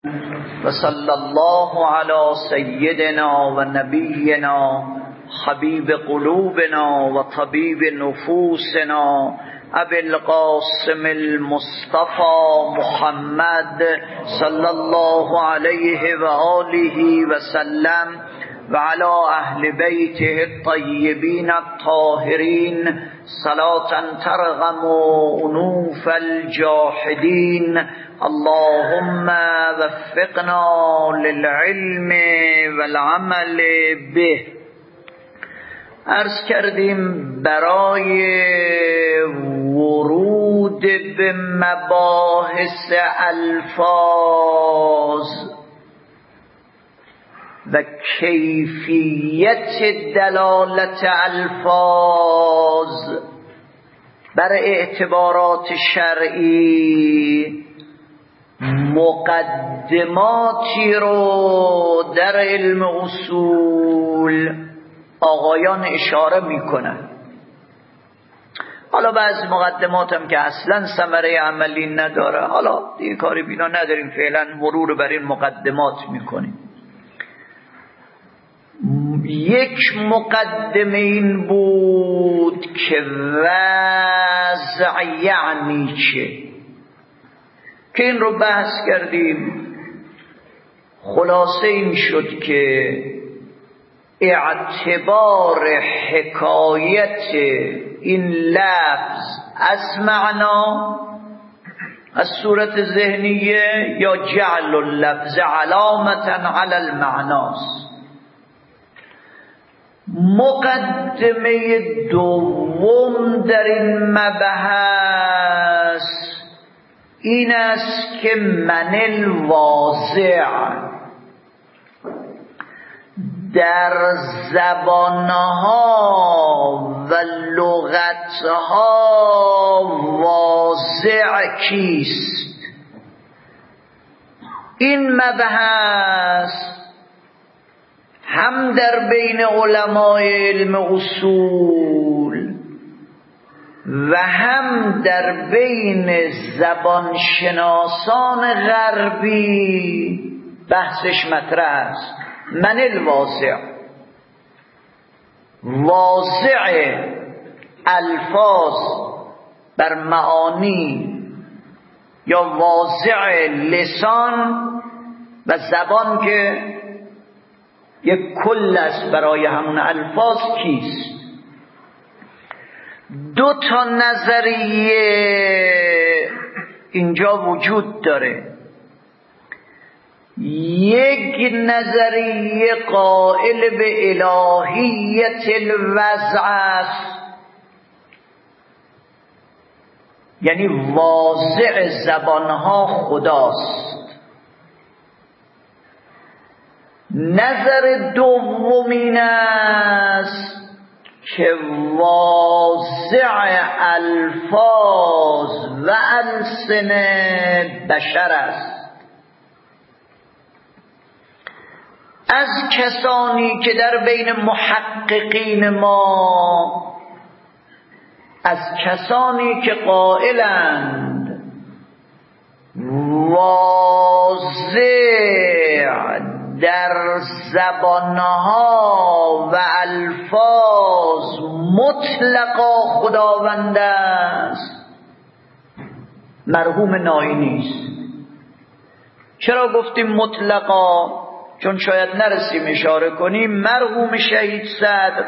وصلى الله على سيدنا ونبينا حبيب قلوبنا وطبيب نفوسنا أبي القاسم المصطفى محمد صلى الله عليه وآله وسلم وعلى أهل بيته الطيبين الطاهرين صلاة ترغم أنوف الجاحدين. اللهم وفقنا للعلم والعمل به. عرض کردیم برای ورود به مباحث الفاظ و کیفیت دلالت الفاظ بر اعتبارات شرعی مقدماتی رو در علم اصول آقایان اشاره میکنن. حالا بعضی مقدمات هم که اصلا ثمره عملی نداره، حالا دیگه کاری بینا نداریم، فعلا مرور بر این مقدمات میکنیم. یک مقدمه این بود که وضع یعنی چه، که این رو بحث کردیم. خلاصه این شد که اعتبار حکایت این لفظ از معنا، از صورت ذهنیه، یا جعل اللفظ علامتا علی المعناست. مقدمه دوم در این مبحث این است که من الواضع در زبانها و لغتها واضع کیست. این مبحث هم در بین علمای علم اصول و هم در بین زبانشناسان غربی بحثش مطرح است. من الواضع، واضع الفاظ بر معانی یا واضع لسان و زبان که یک کل است برای همون الفاظ کیست. دو تا نظریه اینجا وجود داره. یک نظریه قائل به الهیت الوضع است، یعنی واضع زبانها خداست. نظر دوم این است که واضع الفاظ و السنه بشر است. از کسانی که در بین محققین ما، از کسانی که قائلند واضع در زبانها و الفاظ مطلقا خداوند است، مرحوم نائینی است. چرا گفتیم مطلقا؟ چون شاید نرسیم اشاره کنیم. مرحوم شهید صدر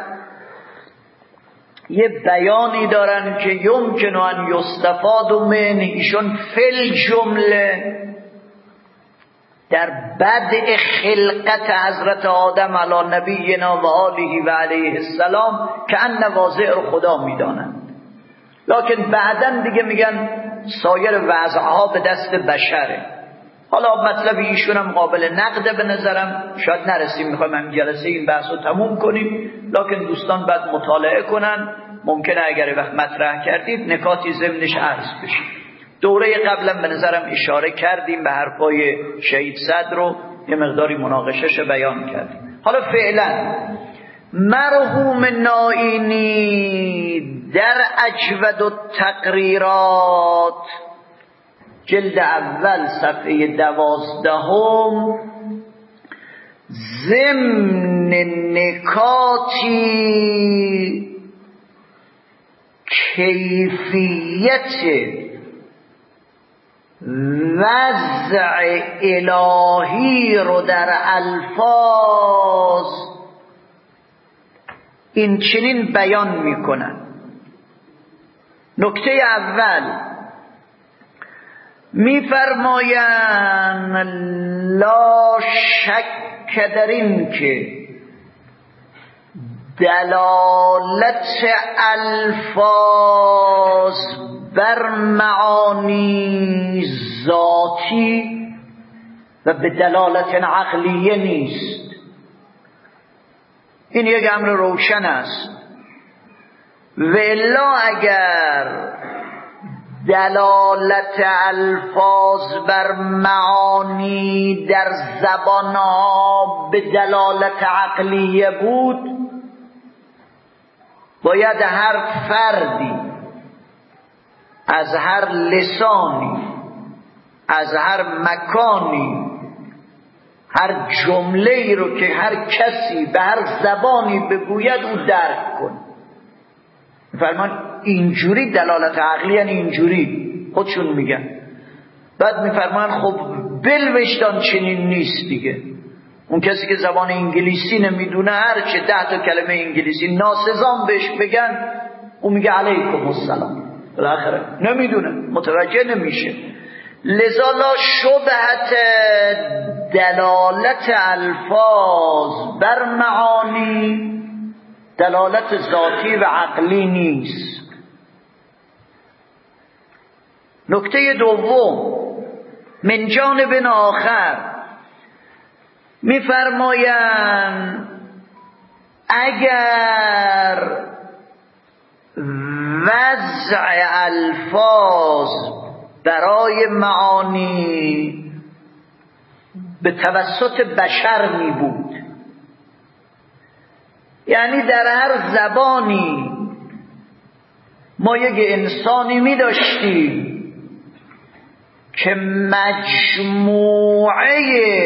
یه بیانی دارن که یمکن ان یستفاد من، ایشون فل جمله در بدء خلقت حضرت آدم علی نبینا و آله و علیه السلام که ان واضع رو خدا میدانند، لکن بعدن دیگه میگن سایر وضعها به دست بشره. حالا مطلب ایشون هم قابل نقده به نظرم، شاید نرسیم، میخوایم هم جلسه این بحث رو تموم کنیم، لکن دوستان بعد مطالعه کنن، ممکنه اگر وقت مطرح کردید نکاتی ضمنش عرض بشه. دوره قبلا به نظرم اشاره کردیم به حرفای شهید صدر رو، یه مقداری مناقشش بیان کردیم. حالا فعلا مرحوم نائینی در اجود التقریرات جلد اول صفحه 12 ضمن نکاتی کیفیت وضع الهی رو در الفاظ این چنین بیان میکنن. نکته اول میفرمایند لا شک در این که دلالت الفاظ بر معانی ذاتی و به دلالت عقلیه نیست. این یک امر روشن است. و الا اگر دلالت الفاظ بر معانی در زبانها به دلالت عقلیه بود، باید هر فردی از هر لسانی، از هر مکانی، هر جمله‌ای رو که هر کسی به هر زبانی بگوید او درک کنه. میفرمان اینجوری دلالت عقلی، یعنی اینجوری خودشون میگن. بعد میفرمان خب بلوشتان چنین نیست دیگه. اون کسی که زبان انگلیسی نمیدونه هرچه 10 تا کلمه انگلیسی ناسزان بهش بگن اون میگه علیکم السلام، بالاخره نمیدونه، متوجه نمیشه. لذا لا شبهت دلالت الفاظ بر معانی دلالت ذاتی و عقلی نیست. نکته دوم من جانب آخر میفرمایند اگر وضع الفاظ برای معانی به توسط بشر می بود، یعنی در هر زبانی ما یک انسانی می داشتیم که مجموعه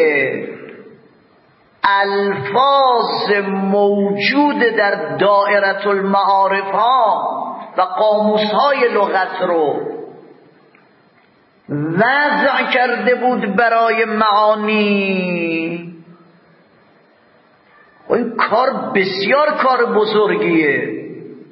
الفاظ موجود در دائره المعارف ها و قاموس های لغت رو وضع کرده بود برای معانی. این کار بسیار کار بزرگیه،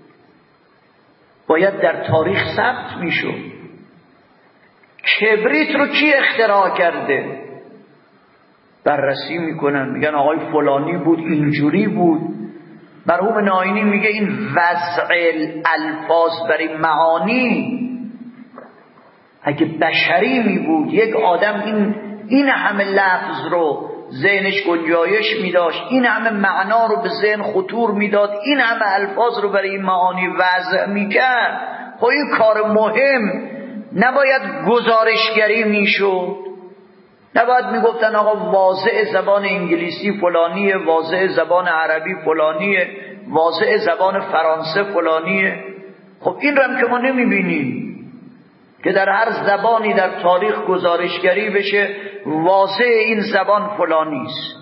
باید در تاریخ ثبت میشد. کبریت رو کی اختراع کرده؟ بررسی میکنن، میگن آقای فلانی بود، اینجوری بود. مرحوم ناینی میگه این وضع الفاظ برای معانی اگه بشری می بود، یک آدم این همه لفظ رو ذهنش گنجایش می داشت، این همه معنا رو به ذهن خطور می داد، این همه الفاظ رو برای این معانی وضع می کرد، خب این کار مهم نباید گزارشگری می شد؟ نباید می گفتن آقا واضع زبان انگلیسی فلانیه، واضع زبان عربی فلانیه، واضع زبان فرانسه فلانیه؟ خب این رو هم که ما نمی بینیم که در هر زبانی در تاریخ گزارشگری بشه واضع این زبان فلانی است.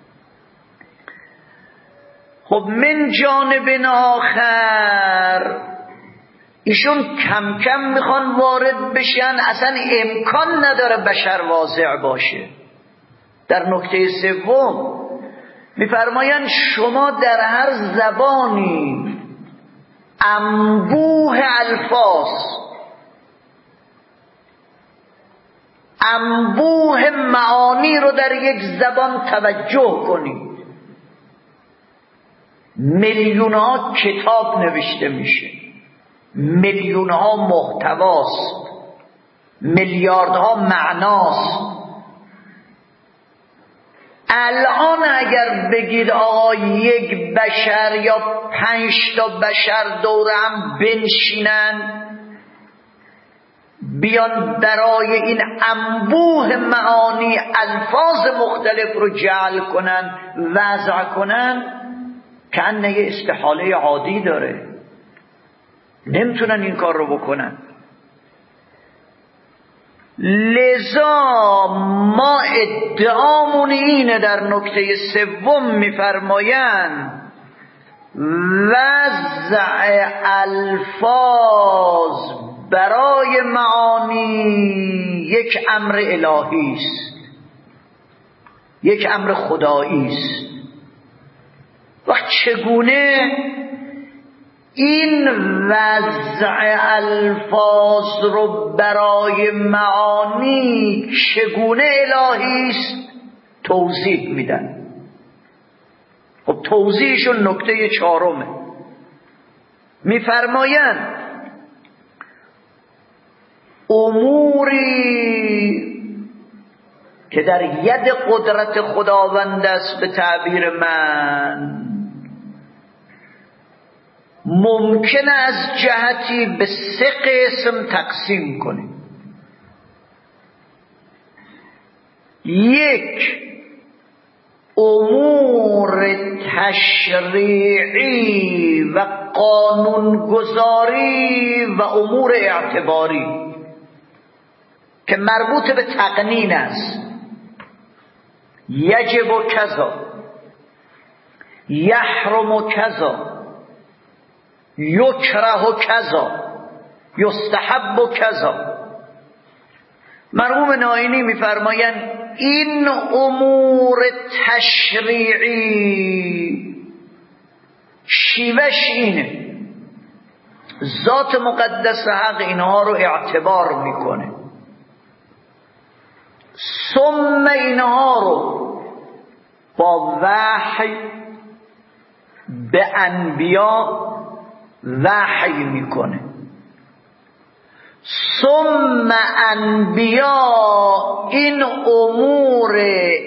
خب من جانب آخر ایشون کم کم میخوان وارد بشن، اصلا امکان نداره بشر واضع باشه. در نکته سوم میفرمایند شما در هر زبانی انبوه الفاظ، انبوه معانی رو در یک زبان توجه کنید. میلیونها کتاب نوشته میشه، میلیونها محتواست، میلیاردها معناست. الان اگر بگید آقا یک بشر یا 5 تا بشر دور هم بنشینن بیان برای این انبوه معانی الفاظ مختلف رو جعل کنن، وضع کنن، کأنه یه استحاله عادی داره، نمیتونن این کار رو بکنن. لذا ما ادعامون اینه. در نکته سوم میفرمایند وضع الفاظ برای معانی یک امر الهی است، یک امر خدایی است. وقت چگونه این وضع الفاظ رو برای معانی چگونه الهی است توضیح میدن. خب توضیحشون نکته چهارمه. میفرمایند اموری که در ید قدرت خداوند است به تعبیر من ممکن از جهتی به 3 قسم تقسیم کنیم. 1 امور تشریعی و قانونگذاری و امور اعتباری که مربوط به تقنین است. یجب و کذا، یحرم و کذا، یکره و کذا، یستحب و کذا. مرحوم نائینی میفرمایند این امور تشریعی شیوهش اینه، ذات مقدس حق اینها رو اعتبار میکنه، ثم اینها رو با وحی به انبیا وحی میکنه، ثم انبیا این امور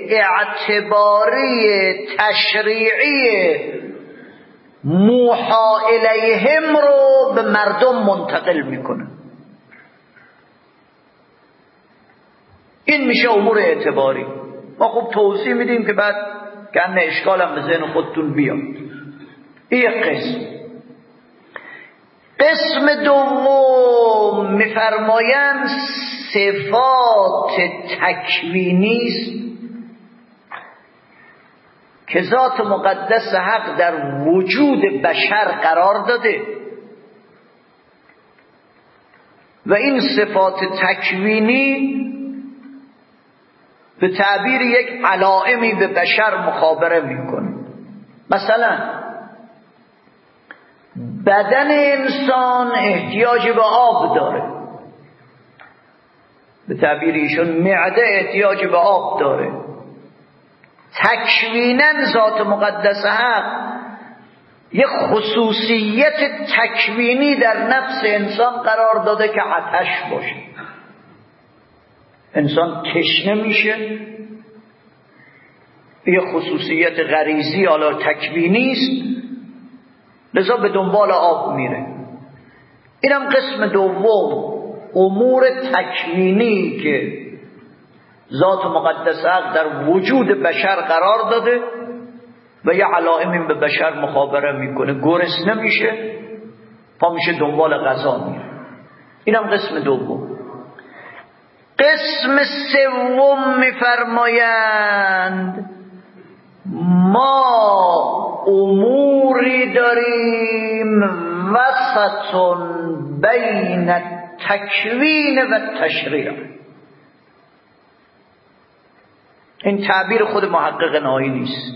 اعتباری تشریعی موحی الیهم رو به مردم منتقل میکنه. این میشه امور اعتباری. ما خوب توضیح میدیم که بعد کنه اشکالم به ذهن خودتون بیاد. این یک قسم. قسم دوم میفرمایند صفات تکوینی است که ذات مقدس حق در وجود بشر قرار داده و این صفات تکوینی به تعبیر یک علائمی به بشر مخابره میکنه. مثلا بدن انسان احتیاج به آب داره، به تعبیر ایشون معده احتیاج به آب داره. تکویناً ذات مقدس حق یک خصوصیت تکوینی در نفس انسان قرار داده که آتش باشه. انسان تشنه میشه، یک خصوصیت غریزی حالا تکوینی است، لذا به دنبال آب میره. اینم قسم دوم، امور تکوینی که ذات مقدس حق در وجود بشر قرار داده و یه علائمی به بشر مخابره میکنه. گرسنه میشه، پا میشه دنبال غذا میره. اینم قسم دوم. قسم سوم میفرمایند ما اموری داریم وسطن بین تکوین و تشریع. این تعبیر خود محقق نائینی است.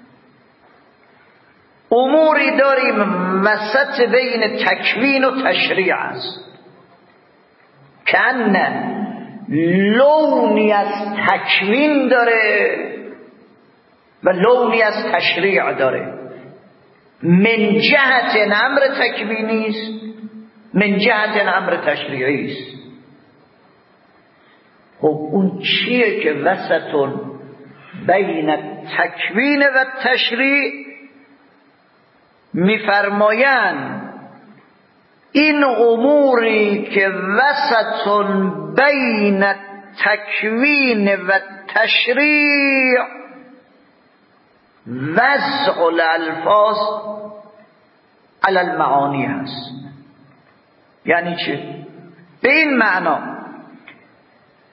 اموری داریم وسط بین تکوین و تشریع است که انه لونی از تکوین داره و لونی از تشریع داره. من جهت امر تکوینی است، من جهت امر تشریعی است. خب اون چیه که وسطون بین تکوین و تشریع؟ میفرمایند این اموری که وسطون بین تکوین و تشریع وضع الالفاظ علی المعانی هست. یعنی چه؟ به این معنا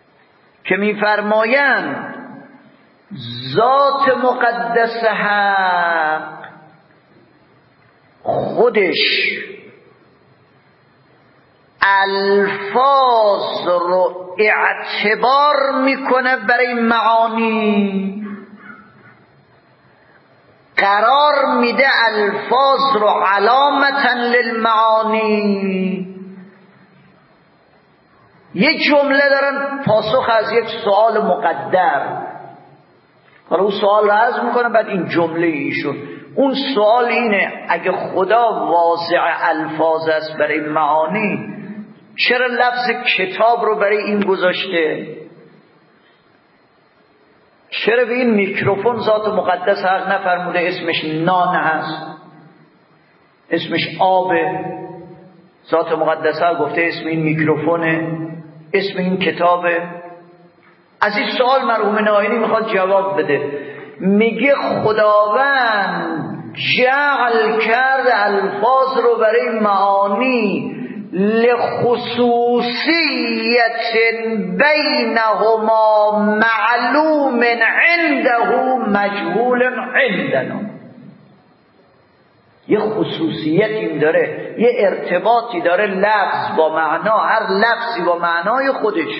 که میفرمایند ذات مقدس حق خودش الفاظ رو اعتبار میکنه برای معانی، قرار میده الفاظ رو علامتا للمعانی. یک جمله دارن پاسخ از یک سوال مقدر، حالا اون سوال رو عرض میکنه، بعد این جمله ایشون. اون سوال اینه اگه خدا واضع الفاظ است برای معانی، چرا لفظ کتاب رو برای این گذاشته؟ چرا به این میکروفون ذات مقدس حق نفرموده اسمش نان هست، اسمش آبه؟ ذات مقدس حق گفته اسم این میکروفونه، اسم این کتابه. از این سوال مرحوم ناینی میخواد جواب بده. میگه خداوند جعل کرد الفاظ رو برای معانی لخصوصیت بینهما معلوم عنده مجهول عندنا. یه خصوصیتی داره، یه ارتباطی داره لفظ با معنا، هر لفظی با معنای خودش،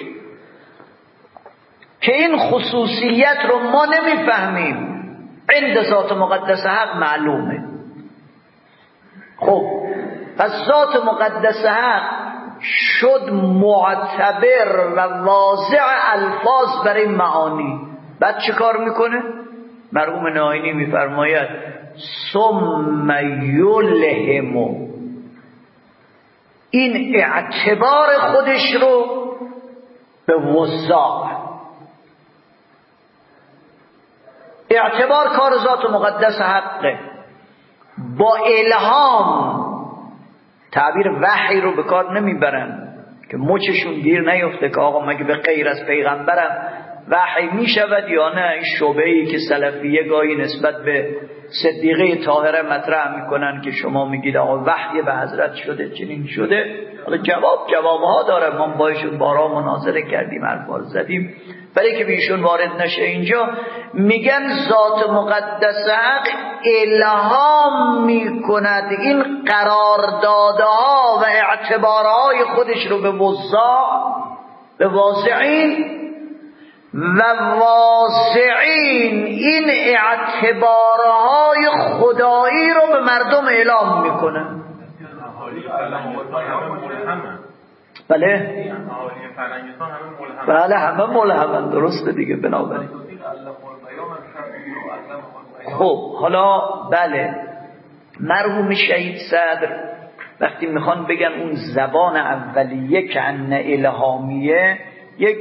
که این خصوصیت رو ما نمیفهمیم، عند ذات مقدس حق معلومه. خب پس ذات مقدس حق شد معتبر و واضع الفاظ برای معانی. بعد چه کار میکنه؟ مرحوم ناینی میفرماید ثم یلهم، این اعتبار خودش رو به وضاع. اعتبار کار ذات مقدس حقه. با الهام، تعبیر وحی رو به کار نمیبرن که مچشون گیر نیفته که آقا مگه به غیر از پیغمبرم وحی میشود یا نه. این شبهه‌ای که سلفیه گاهی نسبت به صدیقه طاهره مطرح میکنن که شما میگید آقا وحی به حضرت شده، چنین شده. حالا جوابها داره، ما با ایشون بارها مناظره کردیم، حرفا زدیم، برای که بیشون وارد نشه اینجا. میگن ذات مقدس حق الهام میکند این قراردادها و اعتبارهای خودش رو به وضاع، به واضعین، و واضعین این اعتبارهای خدایی رو به مردم اعلام میکنه. بله بله همه ملهمن، درسته دیگه. بنابراین خب حالا بله، مرحوم شهید صدر وقتی میخوان بگن اون زبان اولیه که ان الهامیه، یک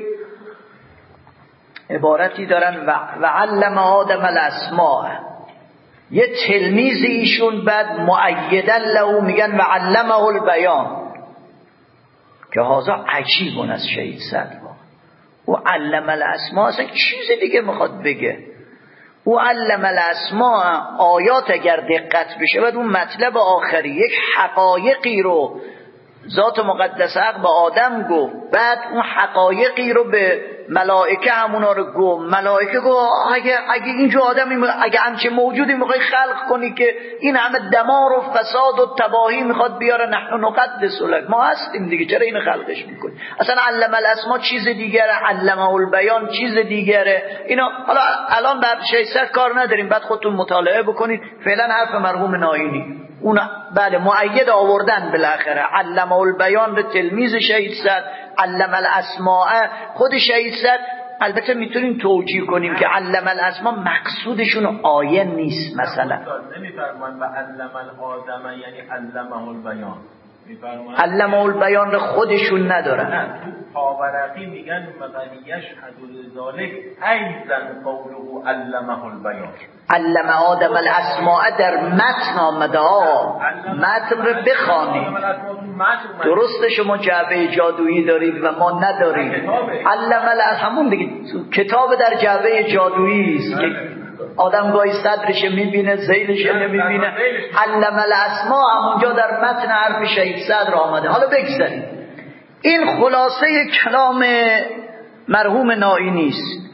عبارتی دارن و علم آدم الاسماء، یه تلمیذ ایشون بعد مؤیدا له میگن و علمه البیان، که هذا عجیبون از شهید صدر. او علم الاسماء اصلا چیز دیگه میخواد بگه. او علم الاسماء آیات اگر دقت بشه بعد اون مطلب آخری یک حقایقی رو ذات مقدس حق به آدم گفت، بعد اون حقایقی رو به ملائکه همونا رو گفت. ملائکه گفت اگه اینجا آدمی، اگه همچه موجودی میخوای خلق کنی که این همه دمار و فساد و تباهی میخواد بیاره، نحن نقدس لک، ما هستیم دیگه، چرا اینو خلقش میکنی؟ اصلا علم الاسماء چیز دیگره، علمه البیان چیز دیگره. اینا حالا الان بعد شیصد کار نداریم، بعد خودتون مطالعه بکنید. فعلا حرف مرحوم ناینی اون بله مؤید آوردن بالاخره. علم البیان به تلمیذ شهید صدر، علم الاسماء خود شهید صدر. البته میتونیم توجیه کنیم که علم الاسماء مقصودشون آیه نیست، مثلا نمیفرمان و علم الآدم یعنی علمه البیان، علمه البیان رو خودشون ندارن. نه تو طابرقی میگن مغنی یشهد لذالک ایضا قوله علمه البیان. علم آدم الاسماء در متن آمده ها، متن رو بخوانید. درسته شما جعبه جادویی دارید و ما نداریم. علم همون دیگه کتاب در جعبه جادویی است که آدم گاهی صدرش میبینه ذیلش نمیبینه. علم الاسماء همونجا در متن حرف شهید صدر آمده. حالا بگذاریم این خلاصه کلام مرحوم نائینی است.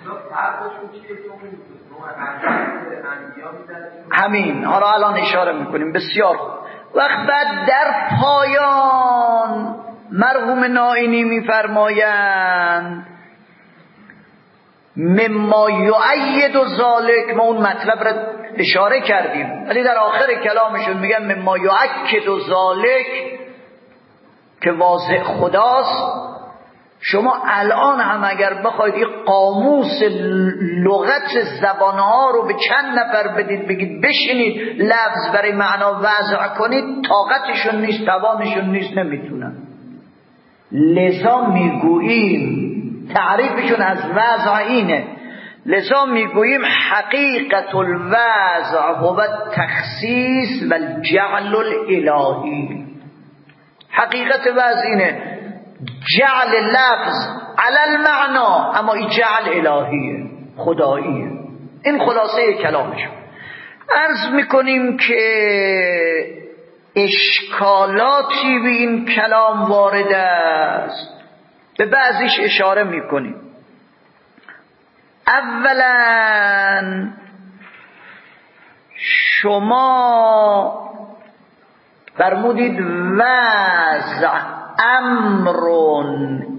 همین حالا الان اشاره میکنیم. بسیار خوب. وقت بعد در پایان مرحوم نائینی میفرمایند مما یؤید ذلک، ما اون مطلب را اشاره کردیم ولی در آخر کلامشون میگن مما یؤکد ذلک که واضح خداست. شما الان هم اگر بخواید این قاموس لغت زبانها رو به چند نفر بدید بگید بشینید لفظ برای معنا وضع کنید، طاقتشون نیست، توانشون نیست، نمیتونن. لذا میگوییم تعریفشون از وضع اینه، لذا میگوییم حقیقت الوضع هو التخصیص و الجعل الالهی. حقیقت وضع اینه جعل لفظ علی المعنا، اما این جعل الهیه، خداییه. این خلاصه کلامشون. عرض میکنیم که اشکالاتی به این کلام وارد است، به بعضیش اشاره میکنیم. اولا شما فرمودید وضع امرون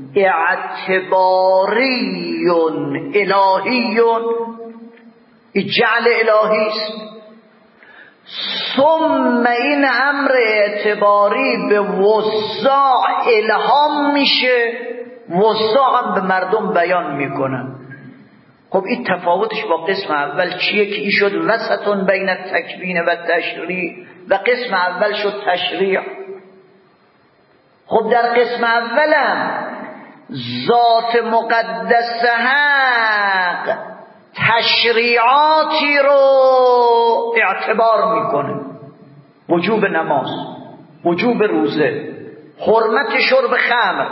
اعتباریون الهیون، جعل الهی است. ثم این امر اعتباری به وضاع الهام میشه، وضاع هم به مردم بیان میکنن. خب این تفاوتش با قسم اول چیه که این شد وسطون بین التکوین و تشریع و قسم اول شد تشریع. خب در قسم اولم ذات مقدس حق تشریعاتی رو اعتبار میکنه، وجوب نماز، وجوب روزه، حرمت شرب خمر.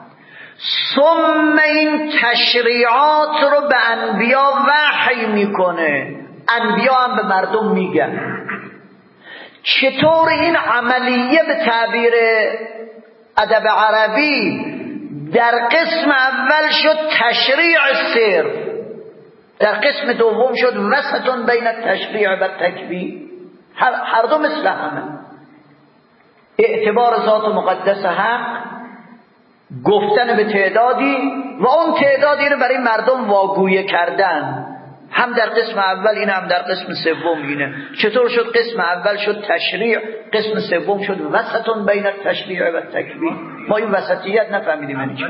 ثم این تشریعات رو به انبیا وحی میکنه، انبیا هم به مردم میگن. چطور این عملیه به تعبیر ادب عربی در قسم اول شد تشریع صرف، در قسم دوم شد وسطون بین التشریع و تکوین، هر دو مثل همه. اعتبار ذات مقدس حق، گفتن به تعدادی و اون تعدادی رو برای مردم واگویه کردن، هم در قسم اول اینه هم در قسم سوم اینه. چطور شد قسم اول شد تشریع، قسم سوم شد وسطون بین التشریع و تکوین؟ ما این وسطیت نفهمیدیم یعنی چی.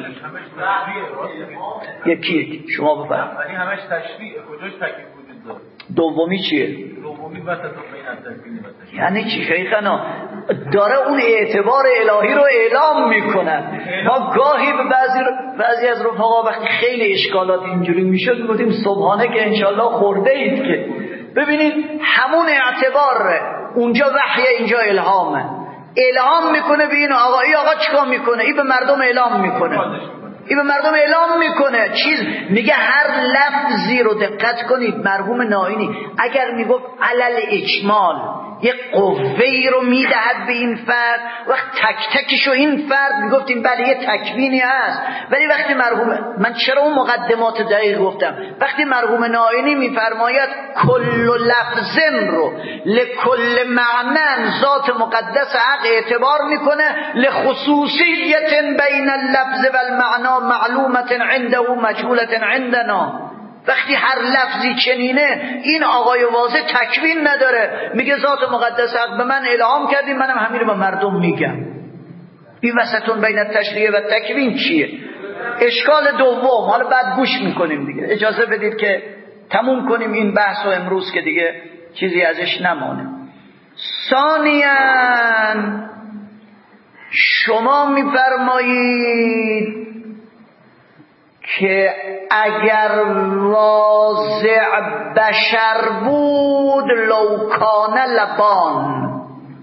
یکی شما بفرمایید. ولی همش تشریع، کجاش تکوین وجود داره؟ دومی چیه؟ دومی وسطون بین التکوین و تشریع. یعنی چی شیخنا؟ داره اون اعتبار الهی رو اعلام میکنن. ما گاهی به بعضی از رفقا وقتی خیلی اشکالات اینجوری میشد میگفتیم صبحانه که انشالله خورده اید که ببینید همون اعتبار اونجا وحی اینجا الهامه، الهام میکنه به این آقا. این آقا چیکار میکنه؟ این به مردم اعلام میکنه، این به مردم اعلام میکنه چیز میگه. هر لفظی رو دقت کنید مرحوم نائینی اگر میگفت علل اجمال یک قوه‌ای رو میدهد به این فرد، وقت تک تکشو این فرد میگفتیم بله یه تکوینی هست. ولی وقتی من چرا اون مقدمات دقیق گفتم؟ وقتی مرحوم نائینی میفرماید کل لفظن رو لکل معنن ذات مقدس حق اعتبار میکنه، لخصوصیت بین اللفظ و المعنا معلومت عنده مجهولت عندنا. وقتی هر لفظی چنینه این آقای واضح تکوین نداره، میگه ذات مقدس حق به من الهام کردیم، منم همین رو به مردم میگم. این وسطون بین التشریع و تکوین چیه؟ اشکال دوم، حالا بعد گوش میکنیم دیگه، اجازه بدید که تموم کنیم این بحث رو امروز که دیگه چیزی ازش نمانه. ثانیاً شما میفرمایید که اگر واضع بشر بود لوکان لبان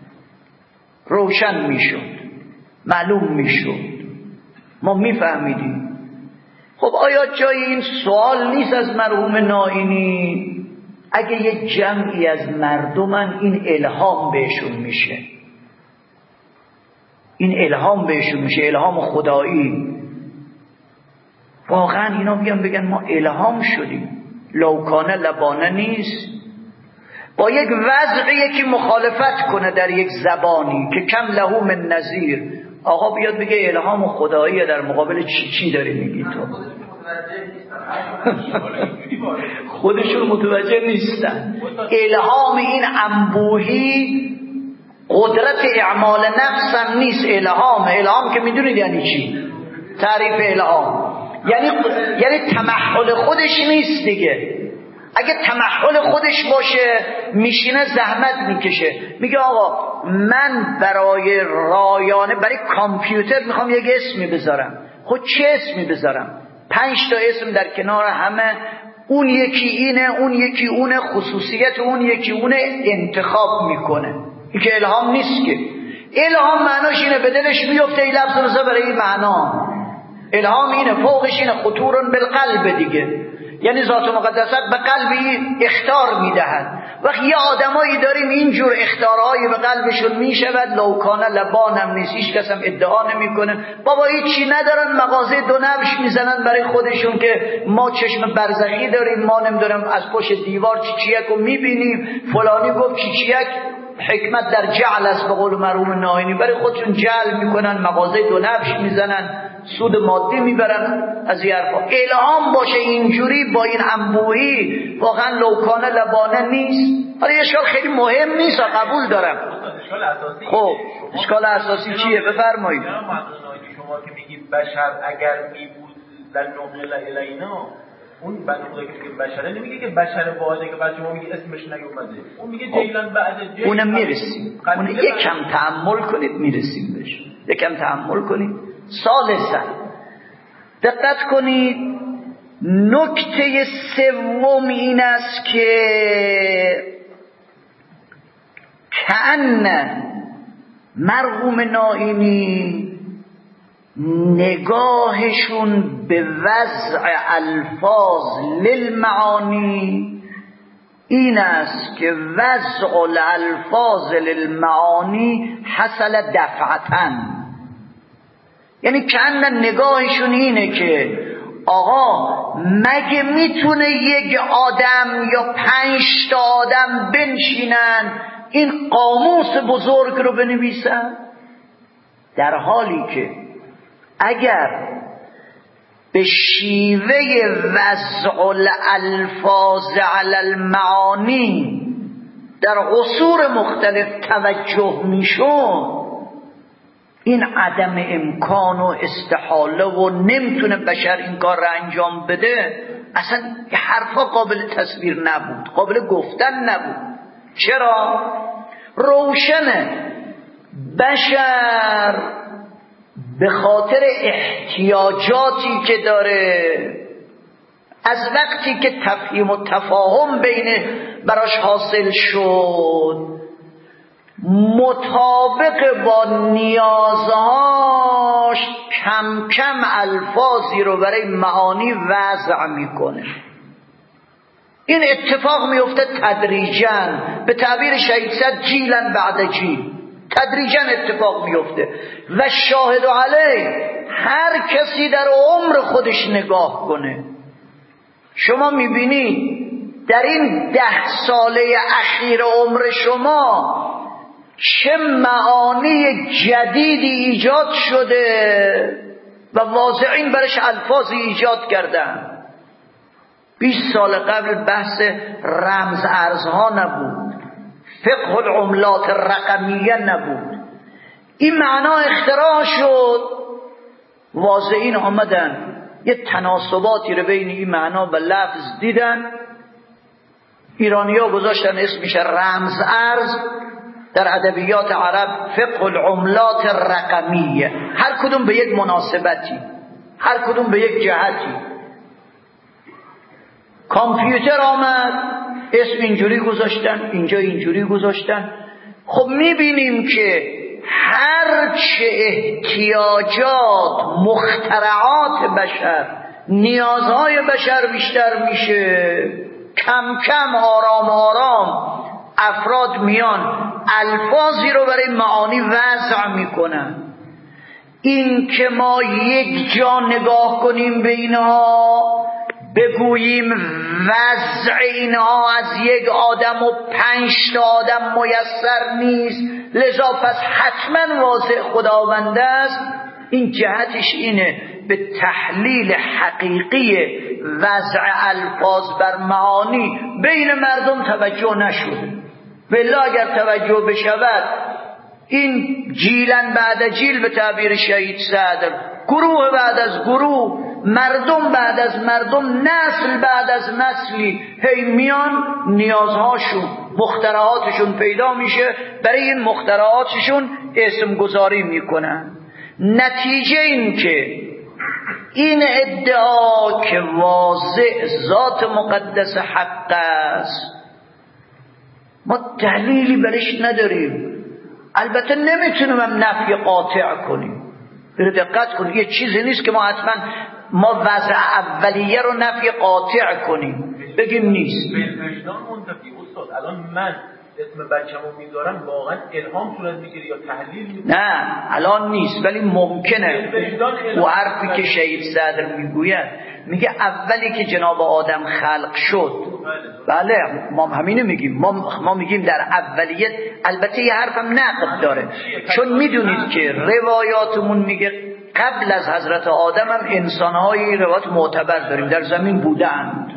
روشن میشد، معلوم میشد، ما میفهمیدیم. خب آیا جای این سوال نیست از مرحوم نائینی؟ اگه یه جمعی از مردمن این الهام بهشون میشه، این الهام بهشون میشه، الهام خدایی. واقعا اینا بگن ما الهام شدیم. لوکانه لبانه نیست، با یک وضعی که مخالفت کنه در یک زبانی که کم لهو من نظیر. آقا بیاد بگه الهام خداییه، در مقابل چی داری میگی تو؟ خودشون متوجه نیستن. الهام این انبوهی قدرت اعمال نفس هم نیست. الهام که میدونید یعنی چی؟ تعریف الهام یعنی تمحل خودش نیست دیگه. اگه تمحل خودش باشه میشینه زحمت میکشه، میگه آقا من برای رایانه برای کامپیوتر میخوام یک اسمی بذارم. خود چه اسمی بذارم؟ 5 تا اسم در کنار همه، اون یکی اینه، اون یکی اونه، خصوصیت اون یکی اونه، انتخاب میکنه. این که الهام نیست که. الهام معناش اینه به دلش میفته این لفظ رو برای این معنا. الهام اینه، فوقش اینه خطورن بالقلب دیگه، یعنی ذات مقدسات به قلبی اخطار میدهد. وقتی یه آدمایی داریم اینجور اخطارهایی به قلبشون میشود، لوکانه لبانم نیست. هیچ کس هم ادعا نمیکنه بابا هیچی ندارن، مغازه دو نبش میزنن برای خودشون که ما چشم برزخی داریم، ما نمیدونم از پشت دیوار چیچیک رو میبینیم، فلانی گفت چیچیک حکمت در جعل است به قول مرحوم ناینی، برای خودشون جعل میکنن، مغازه دو نبش میزنن، سود مادی میبرن از این حرفا. الهام باشه اینجوری با این انبوهی واقعا لوکانه لبانه نیست. حالا یه اشکال خیلی مهم نیست، قبول دارم. خب اشکال اساسی چیه؟ بفرمایید. شما که میگید بشر اگر میبود در نقل الینا، اون بنده خدا که بشره نمیگه که بشر واحده که بعد شما میگه اسمش نیومده، اون میگه جیلان بعد جیلان. اونم میرسیم، اون یکم تأمل کنید میرسیم بهش، یکم تأمل کنید. ثالثا دقت کنید، نکته سوم این است که کأن مرحوم ناینی نگاهشون به وضع الفاظ للمعانی این است که وضع الالفاظ للمعانی حصل دفعتاً، یعنی کأن نگاهشون اینه که آقا مگه میتونه یک آدم یا 5 تا آدم بنشینن این قاموس بزرگ رو بنویسن؟ در حالی که اگر به شیوه وضع الالفاظ علی المعانی در عصور مختلف توجه میشون، این عدم امکان و استحاله و نمیتونه بشر این کار را انجام بده، اصلا حرفا قابل تصویر نبود، قابل گفتن نبود. چرا؟ روشنه بشر به خاطر احتیاجاتی که داره، از وقتی که تفهیم و تفاهم بین براش حاصل شد، مطابق با نیازهاش کم کم الفاظی رو برای معانی وضع میکنه. این اتفاق میفته تدریجاً، به تعبیر شهید صد جیلاً بعد جیل، تدریجاً اتفاق میفته. و شاهد علیه هر کسی در عمر خودش نگاه کنه. شما میبینید در این 10 ساله اخیر عمر شما چه معانی جدیدی ایجاد شده و واضعین برش الفاظی ایجاد کردن. 20 سال قبل بحث رمز ارزها نبود، فقه العملات الرقمیه نبود، این معنا اختراع شد. واضعین آمدن یه تناسباتی رو بین این معنا و لفظ دیدن، ایرانی ها گذاشتن اسمش رمز ارز، در ادبیات عرب فقه العملات الرقمیه، هر کدوم به یک مناسبتی، هر کدوم به یک جهتی. کامپیوتر آمد اسم اینجوری گذاشتن، اینجا اینجوری گذاشتن. خب میبینیم که هرچه احتیاجات مخترعات بشر، نیازهای بشر بیشتر میشه، کم کم آرام آرام افراد میان الفاظی رو برای معانی وضع میکنن. این که ما یک جا نگاه کنیم به اینها بگوییم وضع اینها از یک آدم و 5 تا آدم میسر نیست، لذا پس حتما واضع خداوند است، این جهتش اینه به تحلیل حقیقی وضع الفاظ بر معانی بین مردم توجه نشده. والله اگر توجه بشود این جیلن بعد جیل به تعبیر شهید صدر، گروه بعد از گروه، مردم بعد از مردم، نسل بعد از نسلی هی میان نیازهاشون مخترعاتشون پیدا میشه، برای این مخترعاتشون اسم گذاری میکنن. نتیجه این که این ادعا که واضع ذات مقدس حق است ما دلیلی برش نداریم. البته نمیتونیم هم نفی قاطع کنیم. دقت کنید یه چیزی نیست که ما حتما وضع اولیه رو نفی قاطع کنیم بگیم نیست. وجدان منتفی استاد. الان من اسم بچه‌مو میذارم واقعا الهام صورت میگیره یا تحلیل میکنه؟ نه الان نیست، ولی ممکنه. و حرفی که شهید صدر میگوید میگه اولی که جناب آدم خلق شد، بله ما همینه میگیم، ما میگیم در اولیت. البته یه حرفم نقد داره، چون میدونید که روایاتمون میگه قبل از حضرت آدم هم انسان‌های روایات معتبر داریم در زمین بودند.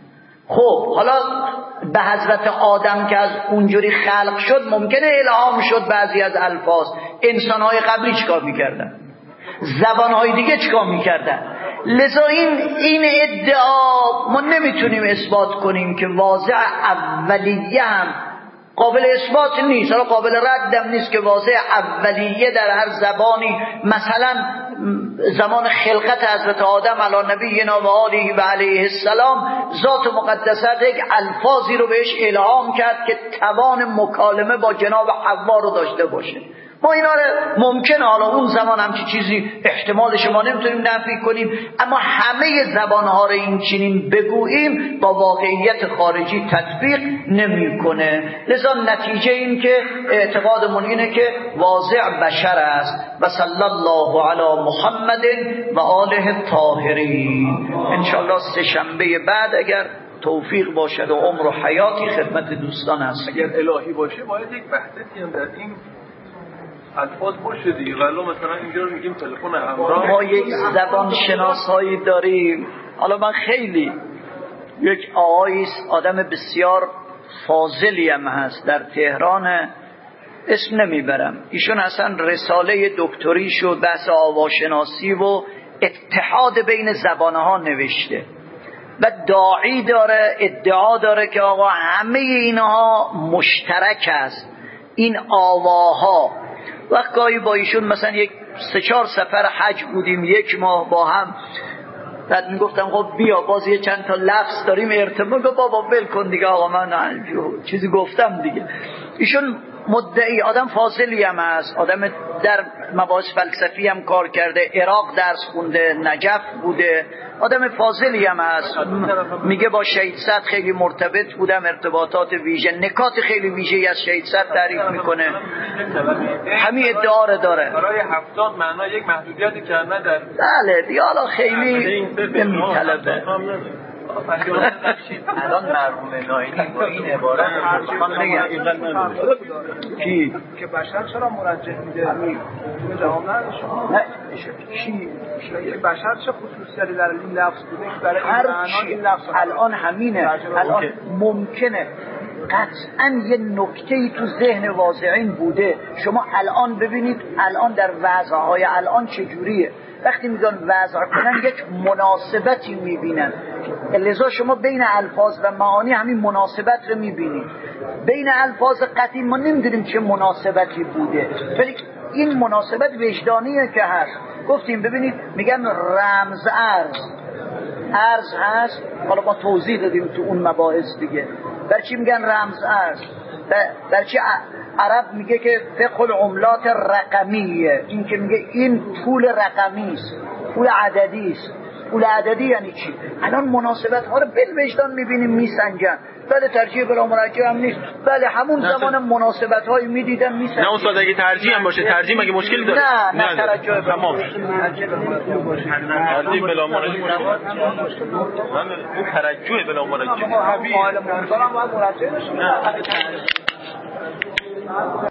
خب حالا به حضرت آدم که از اونجوری خلق شد ممکنه الهام شد بعضی از الفاظ. انسان‌های قبلی چیکار میکردن؟ زبان‌های دیگه چیکار میکردن؟ لذا این ادعا ما نمیتونیم اثبات کنیم که واضع اولیه هم قابل اثبات نیست. حالا قابل ردم نیست که واضع اولیه در هر زبانی، مثلا زمان خلقت حضرت آدم علی نبینا و آله و علیه السلام ذات مقدسه یک الفاظی رو بهش الهام کرد که توان مکالمه با جناب حوا رو داشته باشه. ما اینا رو ممکنه حالا اون زمان همچی چیزی احتمالش ما نمیتونیم نفی کنیم، اما همه زبانها رو این چنین بگوییم با واقعیت خارجی تطبیق نمیکنه. لذا نتیجه این که اعتقادمون اینه که واضع بشر است. و صلی الله علی محمد و آله الطاهرین. انشاءالله سه شنبه بعد اگر توفیق باشد و عمر و حیاتی خدمت دوستان هست. اگر الهی باشه باید یک بحثی هم در این الفاظ باشه دیگه. ولی مثلا اینجا رو میگیم تلفن همراه. ما یک زبان شناسایی داریم. حالا من خیلی یک آقاییست آدم بسیار فاضلی هم هست در تهران، اسم نمیبرم، ایشون اصلا رساله دکتریشو بحث آواشناسی و اتحاد بین زبانها نوشته و داعی داره، ادعا داره که آقا همه اینها مشترک است، این آواها. وقت گاهی با ایشون مثلا یک 3-4 سفر حج بودیم، 1 ماه با هم، بعد میگفتم خب بیا باز یه چند تا لفظ داریم ارتباط، بابا ول کن دیگه آقا من چیزی گفتم دیگه. ایشون مدعی آدم فاضلی هم هست، آدم در مباحث فلسفی هم کار کرده، عراق درس خونده، نجف بوده، آدم فاضلی هم هست. میگه با شهید صدر خیلی مرتبط بودم، ارتباطات ویژه، نکات خیلی ویژه‌ای از شهید صدر تعریف میکنه. همین ادعا رو داره. برای 70 معنا یک محدودیتی کردن در بله دیگه حالا خیلی نمیطلبه. الان مرحوم ناینی با این عبارت کی که بشر چرا مرجح میده تو جواب نداره شما؟ چی بشر چه خصوصیتی در این لفظ بوده که برای هر چی الان همینه. الان ممکنه قطعا یه نکته‌ای تو ذهن واضعین بوده. شما الان ببینید الان در وضعهای الان چجوریه، وقتی میگن وضع کنن یک مناسبتی میبینن، لذا شما بین الفاظ و معانی همین مناسبت رو میبینید. بین الفاظ قدیم ما نمیدونیم چه مناسبتی بوده، ولی این مناسبت وجدانیه که هست. گفتیم ببینید میگن رمز ارز هست، حالا ما توضیح دادیم تو اون مباحث دیگه. در چی میگن رمز ارز؟ در چی عرب میگه که فقه العملات رقمیه، این که میگه این پول رقمی است، پول عددی است. پول عددی یعنی چی؟ الان مناسبت ها رو بالوجدان میبینیم میسنجن. بله ترجیح بلا مرجح هم نیست. بله همون زمان مناسبت هایی میدیدن میسن. نه استاد اگه ترجیح هم باشه، ترجیح مگه مشکلی داره؟ نه ترجیح تمام. ترجیح بلا مرجح من ترجیح بلا مرجح. حالا مونتون هم باید مرجح بشه.